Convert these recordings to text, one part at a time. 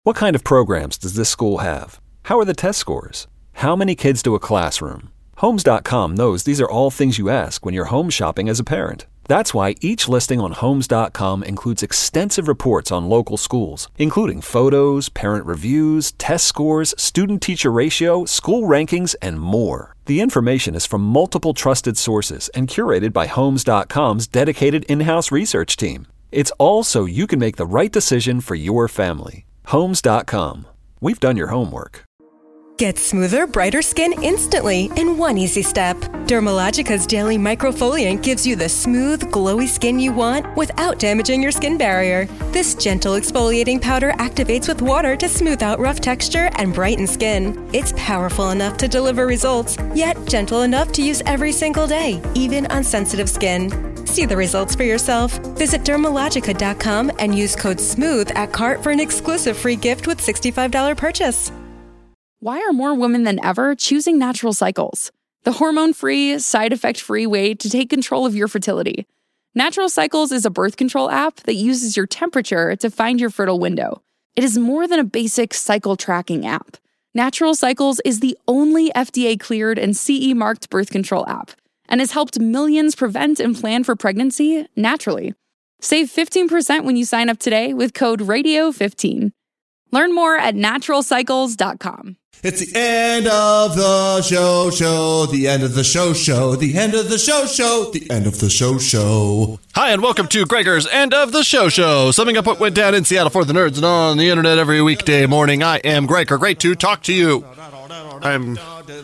What kind of programs does this school have? How are the test scores? How many kids do a classroom? Homes.com knows these are all things you ask when you're home shopping as a parent. That's why each listing on Homes.com includes extensive reports on local schools, including photos, parent reviews, test scores, student-teacher ratio, school rankings, and more. The information is from multiple trusted sources and curated by Homes.com's dedicated in-house research team. It's all so you can make the right decision for your family. Homes.com. We've done your homework. Get smoother, brighter skin instantly in one easy step. Dermalogica's daily microfoliant gives you the smooth, glowy skin you want without damaging your skin barrier. This gentle exfoliating powder activates with water to smooth out rough texture and brighten skin. It's powerful enough to deliver results, yet gentle enough to use every single day, even on sensitive skin. See the results for yourself. Visit Dermalogica.com and use code SMOOTH at cart for an exclusive free gift with $65 purchase. Why are more women than ever choosing Natural Cycles? The hormone-free, side-effect-free way to take control of your fertility. Natural Cycles is a birth control app that uses your temperature to find your fertile window. It is more than a basic cycle tracking app. Natural Cycles is the only FDA-cleared and CE-marked birth control app and has helped millions prevent and plan for pregnancy naturally. Save 15% when you sign up today with code RADIO15. Learn more at naturalcycles.com. It's the end of the show, the end of the show, the end of the show, the end of the show. Hi, and welcome to Gregor's End of the Show. Summing up what went down in Seattle for the nerds and on the internet every weekday morning. I am Gregor. Great to talk to you. I'm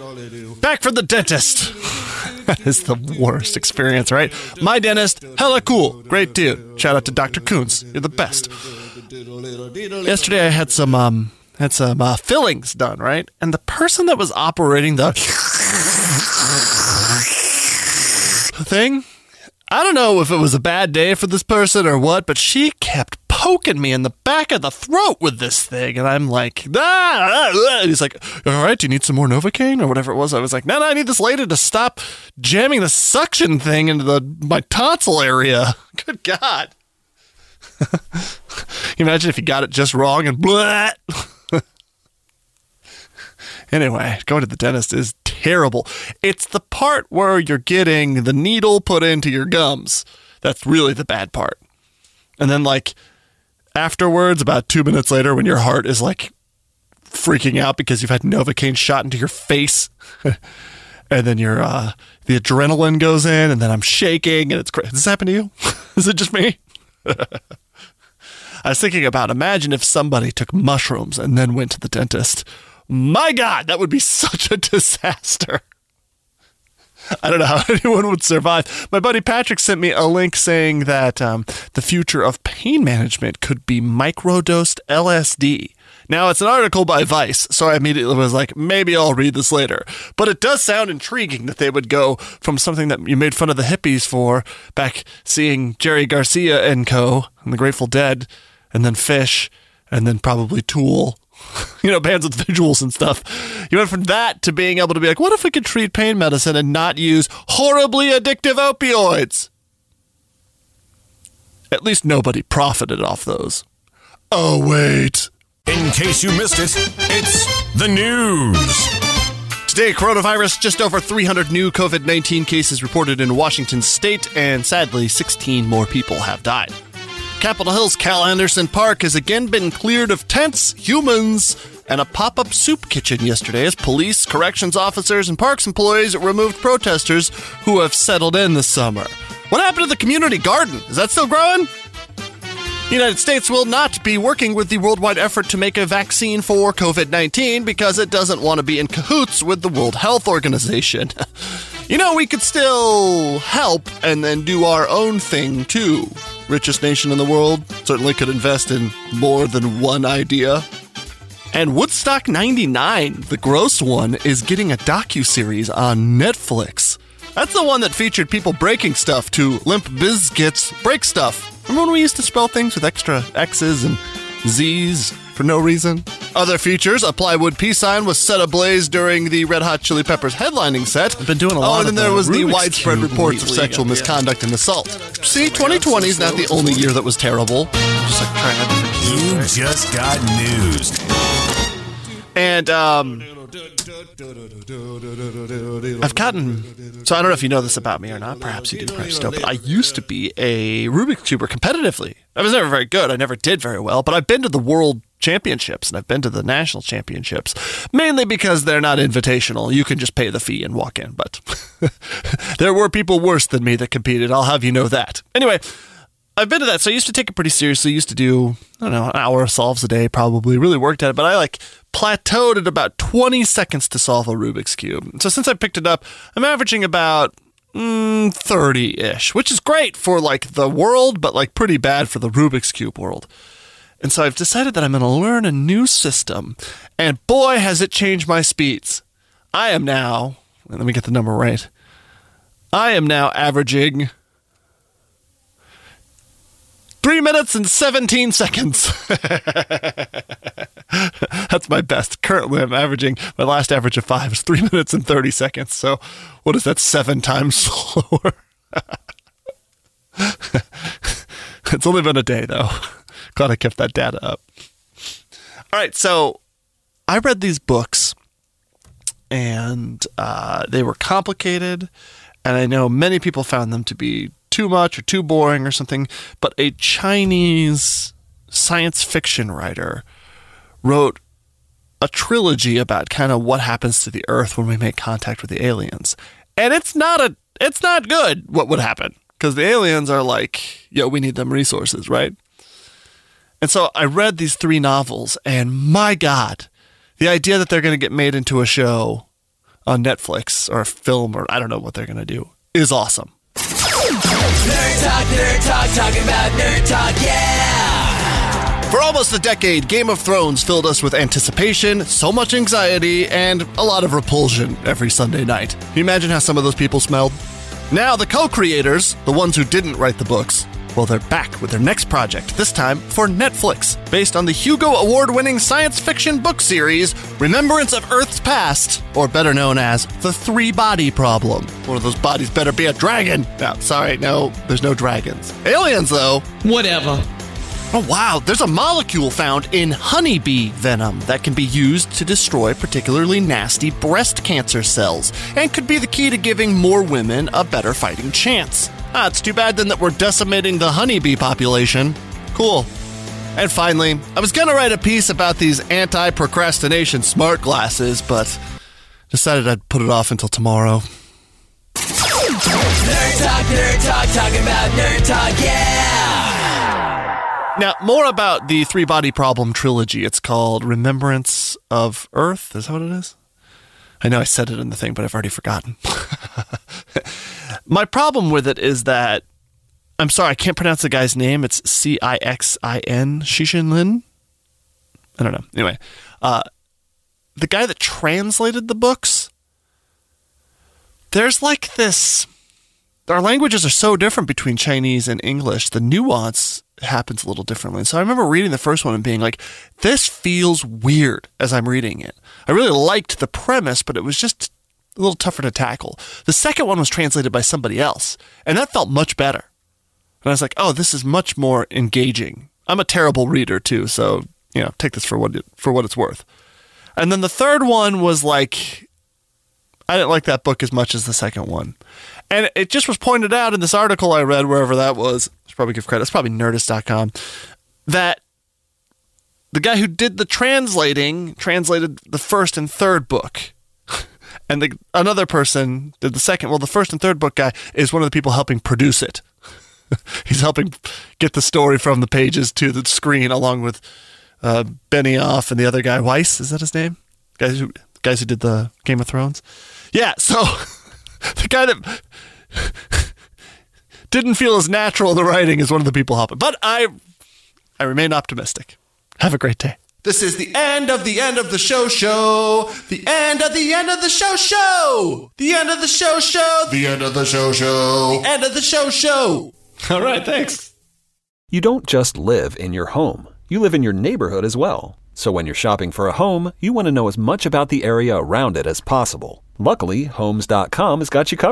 back from the dentist. That is the worst experience, right? My dentist, hella cool. Great dude. Shout out to Dr. Coons. You're the best. Yesterday I had some fillings done, right? And the person that was operating the thing, I don't know if it was a bad day for this person or what, but she kept poking me in the back of the throat with this thing. And I'm like, And he's like, all right, do you need some more Novocaine or whatever it was? I was like, no, I need this lady to stop jamming the suction thing into my tonsil area. Good God. Imagine if you got it just wrong and blah. Anyway, going to the dentist is terrible. It's the part where you're getting the needle put into your gums. That's really the bad part. And then, like, afterwards, about 2 minutes later, when your heart is, like, freaking out because you've had Novocaine shot into your face, and then the adrenaline goes in, and then I'm shaking, and it's crazy. Does this happen to you? Is it just me? I was thinking about, imagine if somebody took mushrooms and then went to the dentist. My God, that would be such a disaster. I don't know how anyone would survive. My buddy Patrick sent me a link saying that the future of pain management could be microdosed LSD. Now, it's an article by Vice, so I immediately was like, maybe I'll read this later. But it does sound intriguing that they would go from something that you made fun of the hippies for, back seeing Jerry Garcia and co. and the Grateful Dead, and then Fish, and then probably Tool. Bands with visuals and stuff. You went from that to being able to be like, what if we could treat pain medicine and not use horribly addictive opioids? At least nobody profited off those. Oh, wait. In case you missed it, it's the news. Today, coronavirus, just over 300 new COVID-19 cases reported in Washington state, and sadly, 16 more people have died. Capitol Hill's Cal Anderson Park has again been cleared of tents, humans, and a pop-up soup kitchen yesterday as police, corrections officers, and parks employees removed protesters who have settled in this summer. What happened to the community garden? Is that still growing? The United States will not be working with the worldwide effort to make a vaccine for COVID-19 because it doesn't want to be in cahoots with the World Health Organization. We could still help and then do our own thing, too. Richest nation in the world certainly could invest in more than one idea. And Woodstock 99, the gross one, is getting a docuseries on Netflix. That's the one that featured people breaking stuff to Limp Bizkit's Break Stuff. Remember when we used to spell things with extra X's and Z's for no reason? Other features, a plywood peace sign was set ablaze during the Red Hot Chili Peppers headlining set. I've been doing a lot and then there was the widespread reports of sexual lately, misconduct and assault. See, 2020 is not the only year that was terrible. Just like trying out different Who just got news? And I've gotten, so I don't know if you know this about me or not, perhaps you do, perhaps don't, but I used to be a Rubik's Cuber competitively. I was never very good, I never did very well, but I've been to the World Championships and I've been to the National Championships, mainly because they're not invitational. You can just pay the fee and walk in, but there were people worse than me that competed, I'll have you know that. Anyway, I've been to that, so I used to take it pretty seriously. I used to do, I don't know, an hour of solves a day probably, really worked at it, but I plateaued at about 20 seconds to solve a Rubik's Cube. So since I picked it up, I'm averaging about 30-ish, which is great for the world, but pretty bad for the Rubik's Cube world. And so I've decided that I'm going to learn a new system, and boy, has it changed my speeds. I am now, let me get the number right, I am now averaging 3 minutes and 17 seconds. That's my best. Currently, I'm averaging, my last average of 5 is 3 minutes and 30 seconds. So what is that, 7 times slower? It's only been a day, though. Glad I kept that data up. All right, so I read these books, and they were complicated, and I know many people found them to be too much or too boring or something, but a Chinese science fiction writer wrote a trilogy about kind of what happens to the Earth when we make contact with the aliens. And it's not good what would happen, because the aliens are we need them resources, right? And so I read these 3 novels, and my God, the idea that they're going to get made into a show on Netflix or a film, or I don't know what they're going to do, is awesome. Nerd Talk, talking about Nerd Talk, yeah! For almost a decade, Game of Thrones filled us with anticipation, so much anxiety, and a lot of repulsion every Sunday night. Can you imagine how some of those people smelled? Now the co-creators, the ones who didn't write the books, well, they're back with their next project, this time for Netflix, based on the Hugo Award-winning science fiction book series, Remembrance of Earth's Past, or better known as The Three-Body Problem. One of those bodies better be a dragon. No, there's no dragons. Aliens, though. Whatever. Oh, wow, there's a molecule found in honeybee venom that can be used to destroy particularly nasty breast cancer cells, and could be the key to giving more women a better fighting chance. It's too bad then that we're decimating the honeybee population. Cool. And finally, I was going to write a piece about these anti-procrastination smart glasses, but decided I'd put it off until tomorrow. Nerd Talk, talking about Nerd Talk, yeah! Now, more about the Three-Body Problem trilogy. It's called Remembrance of Earth. Is that what it is? I know I said it in the thing, but I've already forgotten. My problem with it is that, I'm sorry, I can't pronounce the guy's name. It's Cixin, Xixin Lin? I don't know. Anyway, the guy that translated the books, there's this, our languages are so different between Chinese and English, the nuance happens a little differently. So I remember reading the first one and being this feels weird as I'm reading it. I really liked the premise, but it was just a little tougher to tackle. The second one was translated by somebody else, and that felt much better. And I was oh, this is much more engaging. I'm a terrible reader too, so take this for what it's worth. And then the third one was I didn't like that book as much as the second one. And it just was pointed out in this article I read, wherever that was, I should probably give credit, it's probably Nerdist.com, that the guy who did the translated the first and third book. And another person did the second. Well, the first and third book guy is one of the people helping produce it. He's helping get the story from the pages to the screen, along with Benioff and the other guy, Weiss, is that his name? Guys who did the Game of Thrones. Yeah, so the guy that didn't feel as natural in the writing is one of the people helping. But I remain optimistic. Have a great day. This is the end of the show. The end of the show. The end of the show. The end of the show. The end of the show. All right, thanks. You don't just live in your home. You live in your neighborhood as well. So when you're shopping for a home, you want to know as much about the area around it as possible. Luckily, Homes.com has got you covered.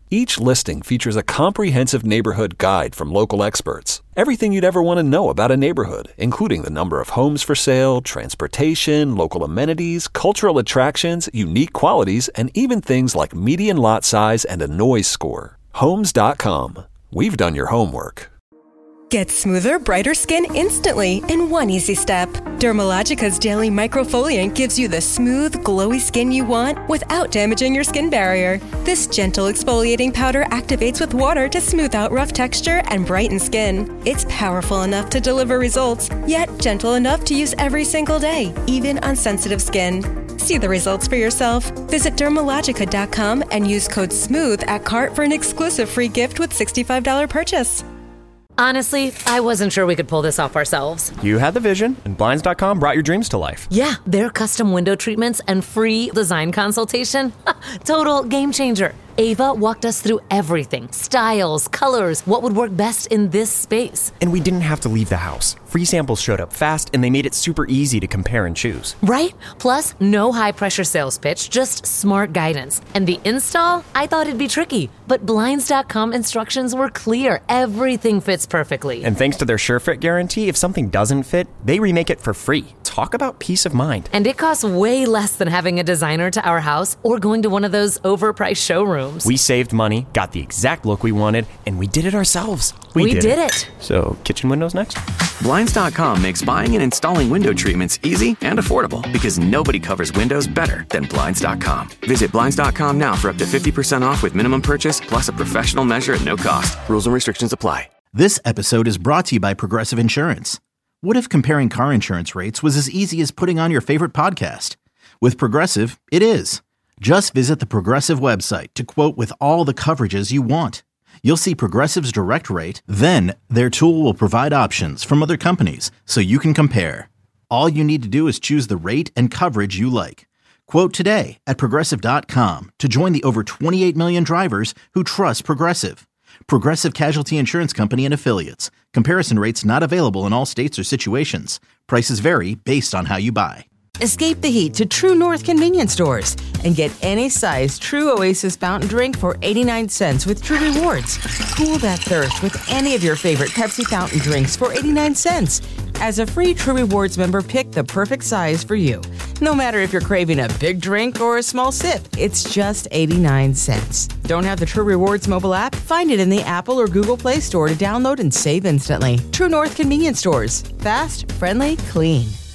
Each listing features a comprehensive neighborhood guide from local experts. Everything you'd ever want to know about a neighborhood, including the number of homes for sale, transportation, local amenities, cultural attractions, unique qualities, and even things like median lot size and a noise score. Homes.com. We've done your homework. Get smoother, brighter skin instantly in one easy step. Dermalogica's Daily Microfoliant gives you the smooth, glowy skin you want without damaging your skin barrier. This gentle exfoliating powder activates with water to smooth out rough texture and brighten skin. It's powerful enough to deliver results, yet gentle enough to use every single day, even on sensitive skin. See the results for yourself. Visit Dermalogica.com and use code SMOOTH at cart for an exclusive free gift with $65 purchase. Honestly, I wasn't sure we could pull this off ourselves. You had the vision, and Blinds.com brought your dreams to life. Yeah, their custom window treatments and free design consultation. Total game changer. Ava walked us through everything. Styles, colors, what would work best in this space. And we didn't have to leave the house. Free samples showed up fast, and they made it super easy to compare and choose. Right? Plus, no high-pressure sales pitch, just smart guidance. And the install? I thought it'd be tricky. But Blinds.com instructions were clear. Everything fits perfectly. And thanks to their SureFit guarantee, if something doesn't fit, they remake it for free. Talk about peace of mind. And it costs way less than having a designer to our house or going to one of those overpriced showrooms. We saved money, got the exact look we wanted, and we did it ourselves. We did it. So, kitchen windows next? Blinds.com makes buying and installing window treatments easy and affordable because nobody covers windows better than Blinds.com. Visit Blinds.com now for up to 50% off with minimum purchase plus a professional measure at no cost. Rules and restrictions apply. This episode is brought to you by Progressive Insurance. What if comparing car insurance rates was as easy as putting on your favorite podcast? With Progressive, it is. Just visit the Progressive website to quote with all the coverages you want. You'll see Progressive's direct rate, then their tool will provide options from other companies so you can compare. All you need to do is choose the rate and coverage you like. Quote today at Progressive.com to join the over 28 million drivers who trust Progressive. Progressive Casualty Insurance Company and Affiliates. Comparison rates not available in all states or situations. Prices vary based on how you buy. Escape the heat to True North convenience stores and get any size True Oasis fountain drink for 89 cents with True Rewards. Cool that thirst with any of your favorite Pepsi fountain drinks for 89 cents. As a free True Rewards member, pick the perfect size for you. No matter if you're craving a big drink or a small sip, it's just 89 cents. Don't have the True Rewards mobile app? Find it in the Apple or Google Play Store to download and save instantly. True North convenience stores. Fast, friendly, clean.